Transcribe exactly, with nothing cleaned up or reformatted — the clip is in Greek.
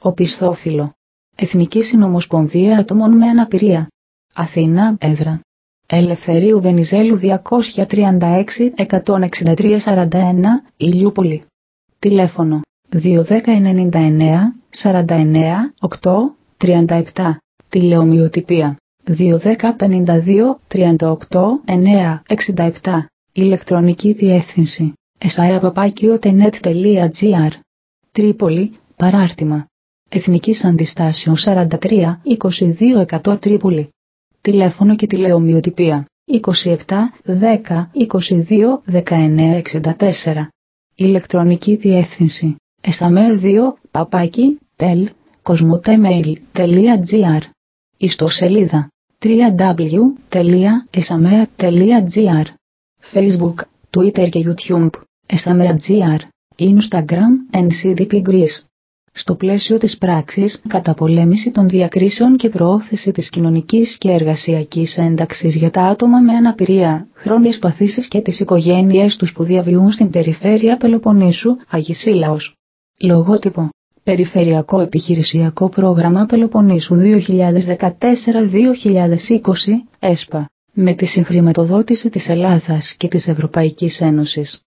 Οπισθόφυλλο. Εθνική Συνομοσπονδία Ατόμων με Αναπηρία. Αθήνα, έδρα. Ελευθερίου Βενιζέλου διακόσια τριάντα έξι εκατόν εξήντα τρία σαράντα ένα, Ηλιούπολη. Τηλέφωνο δύο ένα μηδέν εννιά εννιά σαράντα εννιά οκτώ τριάντα επτά. Τηλεομοιοτυπία δύο ένα μηδέν πενήντα δύο τριάντα οκτώ εννιά εξήντα επτά. Ηλεκτρονική διεύθυνση εσάια-τελεία-τζι άρ. Τρίπολη, παράρτημα. Εθνικής Αντιστάσεως σαράντα τρία είκοσι δύο εκατό Τρίπολη. Τηλέφωνο και τηλεομοιοτυπία είκοσι επτά δέκα είκοσι δύο δεκαεννιά εξήντα τέσσερα. Ηλεκτρονική διεύθυνση εσάμε δύο παπάκι τελ κοσμοτemail.gr. Ιστοσελίδα double-u double-u double-u τελεία εσαμέα τελεία τζι άρ. Facebook, Twitter και YouTube εσαμέα.gr. Instagram εν σι ντι πι Greece. Στο πλαίσιο της πράξης καταπολέμηση των διακρίσεων και προώθηση της κοινωνικής και εργασιακής ένταξης για τα άτομα με αναπηρία, χρόνιες παθήσεις και τις οικογένειες τους που διαβιούν στην περιφέρεια Πελοποννήσου, Αγισίλαος. Λογότυπο. Περιφερειακό Επιχειρησιακό Πρόγραμμα Πελοποννήσου δύο χιλιάδες δεκατέσσερα δύο χιλιάδες είκοσι, ΕΣΠΑ, με τη συγχρηματοδότηση της Ελλάδας και της Ευρωπαϊκής Ένωσης.